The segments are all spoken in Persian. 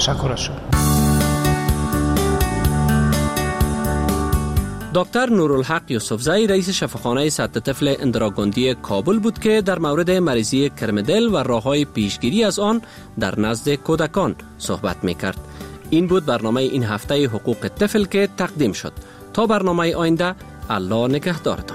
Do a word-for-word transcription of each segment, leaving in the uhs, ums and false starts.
تشکر از شما. دکتر نورالحق یوسفزئی رئیس شفاخانه سد طفل اندراگوندی کابل بود که در مورد مریضی کرمدل و راه‌های پیشگیری از آن در نزد کودکان صحبت می‌کرد. این بود برنامه این هفته حقوق طفل که تقدیم شد. تا برنامه آینده، الله نگهدارتان.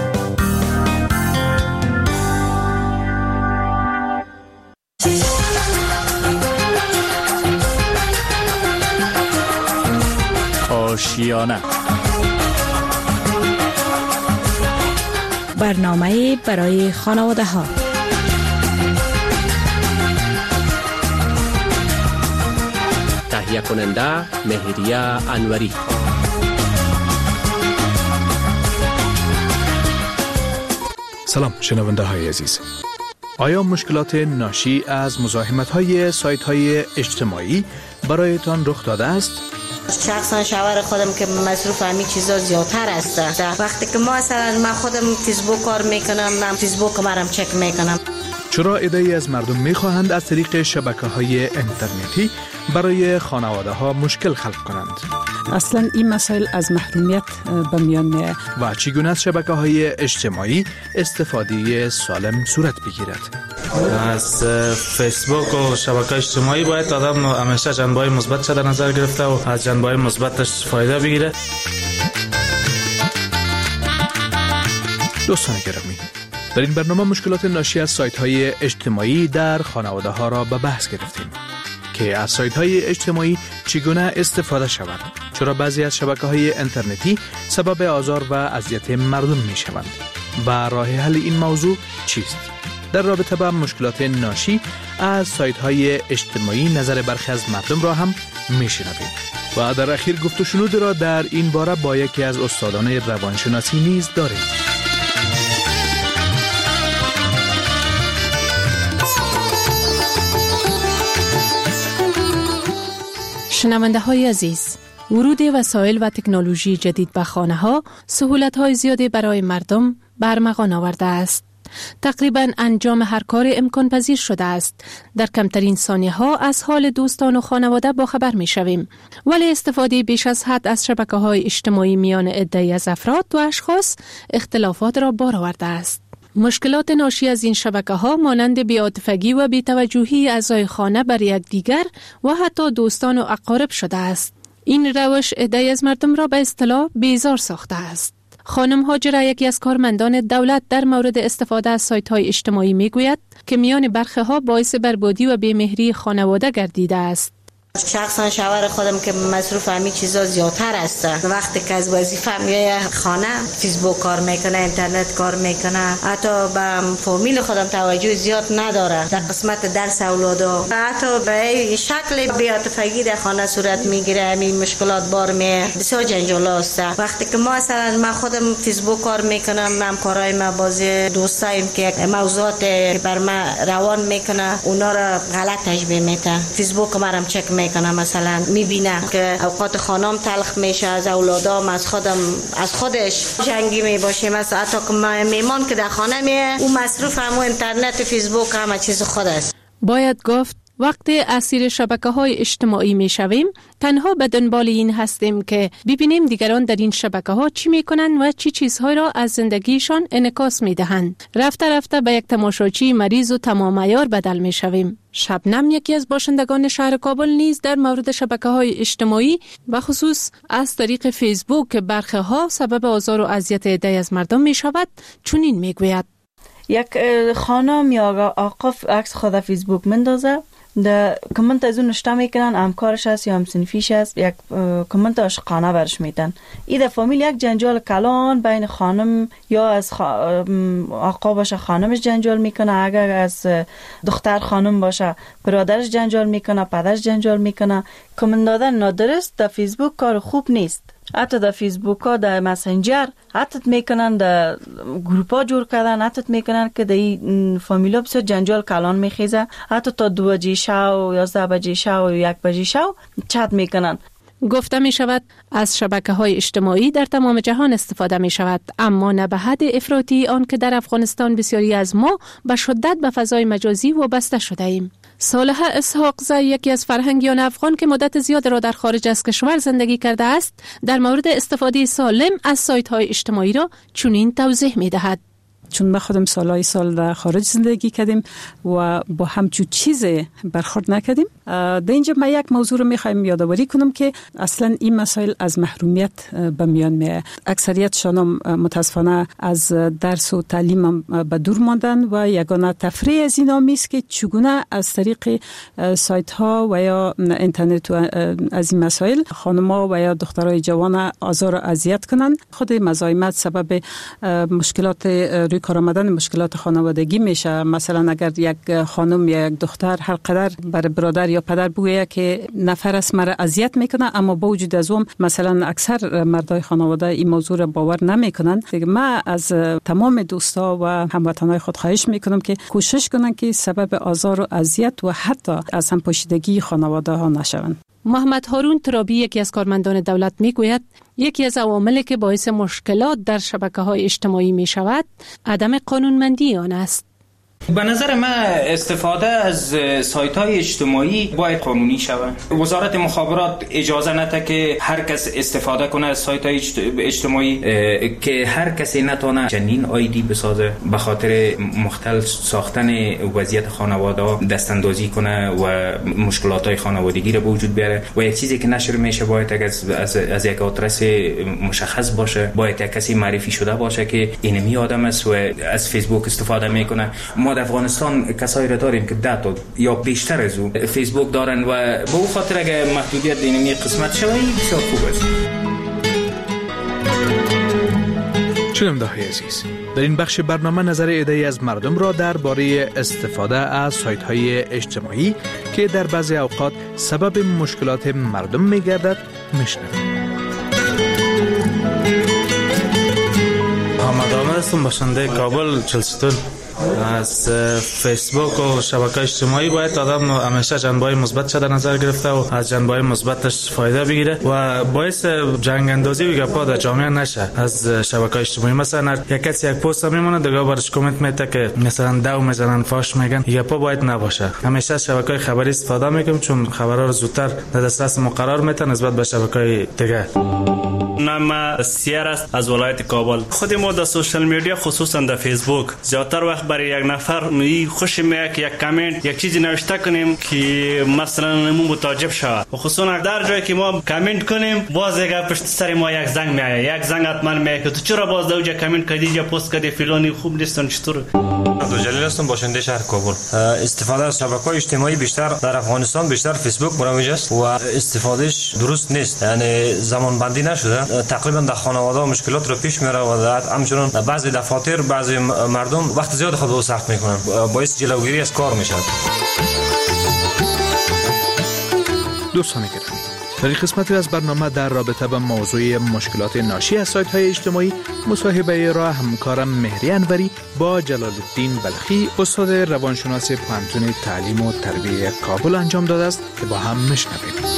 آشیانه، برنامه برای خانواده ها. تهیه کننده مهریه انوری. سلام شنونده های عزیز. آیا مشکلات ناشی از مزاحمت های سایت های اجتماعی برایتان رخ داده است؟ شخصا شوهر خودم که مصروف همین چیزا زیادتر هسته. وقتی که ما مثلا من خودم فیسبوک کار میکنم، من فیسبوک مرم چک میکنم. چرا عده‌ای از مردم میخواهند از طریق شبکه های اینترنتی برای خانواده ها مشکل خلق کنند؟ اصلا این مسائل از محرومیت به میان میاد و چگونه از شبکه های اجتماعی استفاده سالم صورت بگیرد؟ از فیسبوک و شبکه اجتماعی باید آدم همیشه جنبه‌های مثبت در نظر گرفته و از جنبه‌های مثبتش فایده بگیره. دوستان گرامی، در این برنامه مشکلات ناشی از سایت های اجتماعی در خانواده ها را به بحث گرفتیم که از سایت های اجتماعی چگونه استفاده شود، چرا بعضی از شبکه های اینترنتی سبب آزار و اذیت مردم می شوند و راه حل این موضوع چیست؟ در رابطه با مشکلات ناشی از سایت های اجتماعی نظر برخی از مردم را هم می شنویم و در اخیر گفت و شنود را در این باره با یکی از استادان روانشناسی نیز داریم. شنونده های عزیز، ورود وسایل و تکنولوژی جدید به خانه ها سهولت های زیادی برای مردم برمغان آورده است. تقریبا انجام هر کار امکان پذیر شده است. در کمترین ثانیه ها از حال دوستان و خانواده با خبر می شویم. ولی استفاده بیش از حد از شبکه های اجتماعی میان عده‌ای از افراد و اشخاص اختلافات را بار آورده است. مشکلات ناشی از این شبکه ها مانند بی‌عاطفگی و بی‌توجهی اعضای خانه بر یکدیگر و حتی دوستان و اقارب شده است. این روش عده‌ای از مردم را به اصطلاح بیزار ساخته است. خانم هاجره، یکی از کارمندان دولت، در مورد استفاده از سایت های اجتماعی می گوید که میان برخی ها باعث بربادی و بی‌مهری خانواده گردیده است. شخصا شوهر خودم که مصروف همین چیزا زیادتر هسته. وقتی که از وظیفه میای خانه فیسبوک کار میکنه، اینترنت کار میکنه، حتی به فامیل خودم توجه زیاد نداره در قسمت درس اولادا، حتی به شکل بی‌عاطفگی در خانه صورت میگیره. همین مشکلات بار می بسیار جنجال است. وقتی که ما مثلا من خودم فیسبوک کار میکنم، همکارای ما بازی دوستایم که موضوعات بر ما روان میکنه اونا را غلط تشبیه میکنه. فیسبوک مرم چک میکنه میکنه، مثلا میبینه که اوقات خانم تلخ میشه، از اولادام از خودم از خودش جنگی میباشه. مثلا حتی که میمان که در خانه میه اون مصروف همو اینترنت و فیسبوک همه چیز خود است. باید گفت وقتی اسیر شبکه های اجتماعی می شویم تنها به دنبال این هستیم که ببینیم دیگران در این شبکه ها چی می کنند و چی چیزهای را از زندگیشان انعکاس می دهند. رفته رفته به یک تماشاچی مریض و تمام عیار بدل می شویم. شبنم، یکی از باشندگان شهر کابل، نیز در مورد شبکه های اجتماعی و خصوص از طریق فیسبوک که برخی ها سبب آزار و اذیت عده‌ای از مردم می شود چنین می گوید: یک خانم یا آقا عکس خود فیسبوک مندازه، ده کامنت از اون نشته میکنن، همکارش هست یا همسنفیش هست، یک کامنت عاشقانه برش میدن. این در فامیل یک جنجال کلان بین خانم یا از خ... آقا باشه خانمش جنجال میکنه، اگر از دختر خانم باشه برادرش جنجال میکنه، پدرش جنجال میکنه. کامنت دادن نادرست در فیسبوک کار خوب نیست. حتی در فیسبوک ها، در مسنجر حتی میکنن، در گروپ ها جور کردن، حتی میکنن که در این فامیلا بسیار جنجال کلان میخیزه، حتی تا دو بجه شو، یازده بجه شو، یک بجه شو چت میکنن. گفته می شود از شبکه های اجتماعی در تمام جهان استفاده می شود، اما نه به حد افراطی آن که در افغانستان بسیاری از ما به شدت به فضای مجازی وابسته شده ایم. صالحه اسحاقزی، یکی از فرهنگیان افغان که مدت زیاد را در خارج از کشور زندگی کرده است، در مورد استفاده سالم از سایت‌های اجتماعی را چنین توضیح می‌دهد. چون ما خودم سالهای سال در خارج زندگی کردیم و با همچون چیز برخورد نکردیم. در اینجا من یک موضوع رو میخوایم یادآوری کنم که اصلا این مسائل از محرومیت به میان میاد. اکثریتشان متاسفانه از درس و تعلیم به دور ماندن و یگانه تفریح از اینا میست که چگونه از طریق سایت ها و یا اینترنت و از این مسائل خانم‌ها و یا دخترای جوان آزار و اذیت کنن. خود مزاحمت سبب مشکلات روی کار آمدن مشکلات خانوادگی میشه. مثلا اگر یک خانم یا یک دختر هر قدر بر برادر یا پدر بگویه که نفر است مرا اذیت میکنه، اما با وجود از اون مثلا اکثر مردای خانواده این موضوع را باور نمیکنن. دیگه من از تمام دوستا و هموطنای خود خواهش میکنم که کوشش کنن که سبب آزار و اذیت و حتی از هم پوشیدگی خانواده ها نشوند. محمد هارون ترابی، یکی از کارمندان دولت، میگوید یکی از عواملی که باعث مشکلات در شبکه‌های اجتماعی میشود عدم قانونمندی آن است. به نظر من استفاده از سایت‌های اجتماعی باید قانونی شود. وزارت مخابرات اجازه نده که هر کس استفاده کنه از سایت‌های اجتماعی، که هر کسی نتونه چنین آیدی بسازه به خاطر مختل ساختن وضعیت خانواده دست اندازی کنه و مشکلات‌های خانوادگی را به وجود بیاره. و یک چیزی که نشر میشه باید از از, از یک آدرس مشخص باشه، باید یک کسی معرفی شده باشه که اینمی آدم است و از فیسبوک استفاده میکنه. ما در افغانستان کسایی را داریم که ده تا یا بیشتر از او فیسبوک دارن و به او خاطر اگه محدودیت اینمی قسمت شوی بسیار خوب است. شنونده‌های عزیز، در این بخش برنامه نظر عده‌ای از مردم را درباره استفاده از سایت‌های اجتماعی که در بعضی اوقات سبب مشکلات مردم می‌گردد میشنویم. محمد عامر هستم، باشنده کابل چلستون. از فیسبوک و شبکه اجتماعی باید آدم همیشه جنبه‌های مثبت در نظر گرفته و از جنبه‌های مثبتش فایده بگیره و باعث جنگ اندازی و گپا در جامعه نشه. از شبکه اجتماعی مثلا یک کسی یک پست میمونه دیگه برش کامنت میته که مثلا دو میزنن فاش میگن، گپا باید نباشه. همیشه شبکه خبری استفاده میکنم چون خبرها رو زودتر در دسترس ما قرار میدن نسبت به شبکه‌های دیگه. نام سیار است از ولایت کابل. خود ما در سوشال میدیا خصوصا در فیسبوک زیادتر وقت برای یک نفر می خوش میاد که یک کامنت یک چیزی نوشته کنیم که مثلا مو متعجب شود و خصوصا در جایی که ما کامنت کنیم باز یک پشت سر ما یک زنگ میاد، یک زنگ حتما میاد که تو چرا باز دوجا کامنت کردی یا پست کردی فلانی خوب نیستن چطور. عبدو جلیل هستم، باشنده شهر کابل. استفاده از شبکه‌های اجتماعی بیشتر در افغانستان بیشتر فیسبوک برآمده است و استفادهش درست نیست، یعنی زمان بندی نشده. تقریبا در خانواده مشکلات رو پیش میاره و همچنین بعضی دفاتر بعضی مردم وقت زیاد خود رو صرف میکنن، باعث جلوگیری از کار میشه. دوستان گرامی، در این قسمتی از برنامه در رابطه با موضوع مشکلات ناشی از سایت‌های اجتماعی مصاحبه را همکارم مهری انوری با جلال الدین بلخی، استاد روانشناس پوهنتون تعلیم و تربیت کابل انجام داده است که با هم میشنویم.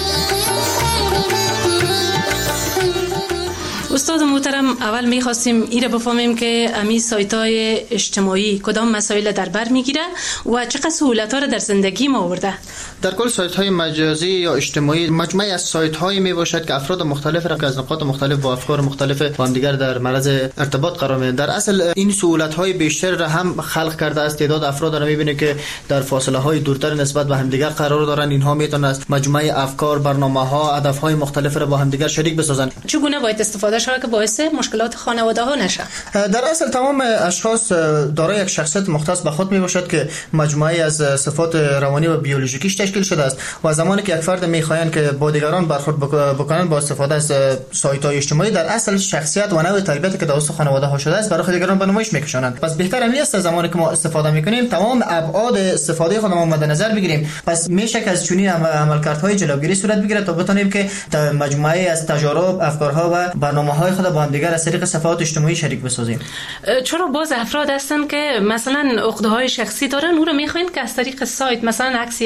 استاد محترم، اول می‌خواستیم ایره بفهمیم که امی سایت‌های اجتماعی کدام مسائل در بر می‌گیره و چقدر سهولت‌ها را در زندگی ما آورده. در کل سایت‌های مجازی یا اجتماعی مجموعه از سایت‌هایی میباشد که افراد مختلف را که از نقاط مختلف با افکار مختلف با هم دیگر در معرض ارتباط قرار میدن. در اصل این سهولت‌های بیشتر را هم خلق کرده است. تعداد افراد را می‌بینه که در فاصله‌های دورتر نسبت به هم دیگر قرار دارند. اینها میتونن از مجموعه افکار، برنامه‌ها، هدف‌های مختلف را با هم دیگر شریک بسازند. چگونه باید استفاده شود که باعث مشکلات خانواده‌ها نشه؟ در اصل تمام اشخاص دارای یک شخصیت مختص به خود میباشد که مجموعه از صفات روانی و بیولوژیکیش تشکیل شده است و زمانی که یک فرد میخواهند که با دیگران برخورد بکنند با استفاده از سایت‌های اجتماعی، در اصل شخصیت و نوع تربیتی که توسط خانواده ها شده است برای دیگران به نمایش میکشانند. پس بهتر این است زمانی که ما استفاده میکنیم تمام ابعاد استفاده خودمون مد نظر بگیریم. پس میشه که از چنین عملکردهای جلوگیری صورت بگیره تا بتونیم که مجموعه از تجارب، افکارها و برنامه‌های خود با هم دیگر از طریق صفحات اجتماعی شریک بسازیم. چرا باز افراد هستن که مثلا عقده‌های شخصی دارن او رو میخواین که از طریق سایت مثلا عکس یک نفر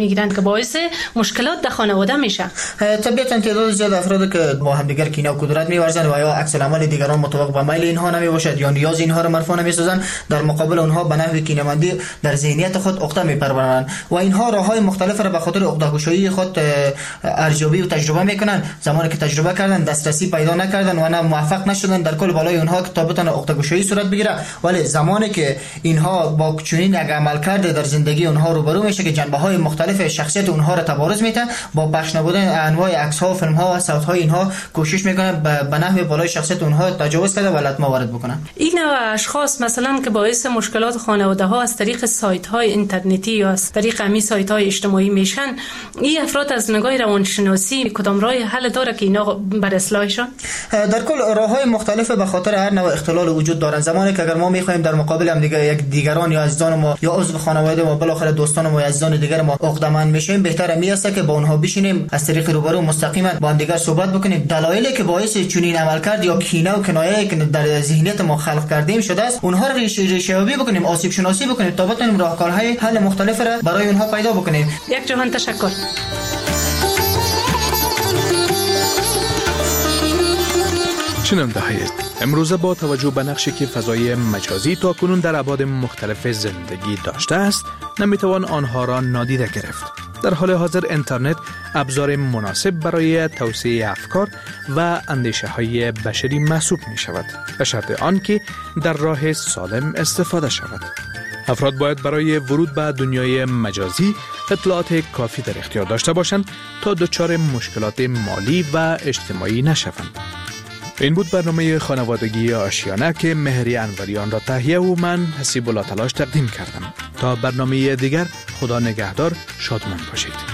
میگیرن که باعث مشکلات در خانواده میشه. طبیعتاً تعداد زیاد افرادی که با همدیگر کینه و کدورت می‌ورزند و یا عکس العمل دیگران مطابق با میل اینها نمیباشد یا نیاز اینها را مرفوع نمی‌سازند، در مقابل اونها به نحو کینه‌مندی در ذهنیت خود عقده می‌پرورند و اینها راه‌های مختلف را به خاطر عقده‌گشایی خود ارزیابی و تجربه می‌کنند. زمانی که تجربه کردن دسترسی پیدا نکردن و نه موفق نشدن در کل بالای اونها که تا بتونه عقده‌گشایی صورت بگیره، ولی زمانی که اینها با چنین یک عمل کرده در زندگی اونها روبرو میشه که جنبه‌های مختلف شخصیت اونها را تبارز میده، با پخش نبودن انواع عکس‌ها و فیلم‌ها و صوت‌های اینها کوشش میکنن به نحو بالای شخصیت اونها تجاوز کرده و لطمه وارد بکنن. این نوع اشخاص مثلا که باعث مشکلات خانواده‌ها از طریق سایت‌های اینترنتی یا از طریق امی سایت‌های اجتماعی میشن، این افراد از نگاه روانشناسی کدام راه حل داره که اینا بر اصلاحشون؟ در کل راه‌های مختلف به خاطر هر نوع اختلال وجود دارن. زمانی که اگر ما می‌خوایم در مقابل هم دیگه یک دیگران یا عزیزان ما یا عضو خانواده ما بالاخره دوستان ما یا عزیزان دیگر ما عقده‌مند میشیم، بهتره میاسته که با اونها بشینیم از طریق روبرو مستقیما با هم دیگر صحبت بکنیم، دلایلی که باعث چنین عملکرد یا کینه و کنایه‌ای که در ذهنیت ما خلق کردیم شده است اونها رو ریشه‌یابی بکنیم، آسیب شناسی بکنیم تا بتونیم راهکارهای حل مختلف را برای اونها پیدا بکنیم. یک جهان تشکر. شنونده های امروزه با توجه به نقشی که فضای مجازی تا کنون در ابعاد مختلف زندگی داشته است، نمیتوان آنها را نادیده گرفت. در حال حاضر اینترنت ابزار مناسب برای توسعه افکار و اندیشه های بشری محسوب می شود، به شرط آنکه در راه سالم استفاده شود. افراد باید برای ورود به دنیای مجازی اطلاعات کافی در اختیار داشته باشند تا دچار مشکلات مالی و اجتماعی نشوند. این بود برنامه خانوادگی آشیانه که مهری انوریان را تهیه و من حسیب الله تلاش تقدیم کردم. تا برنامه دیگر، خدا نگهدار، شادمان باشید.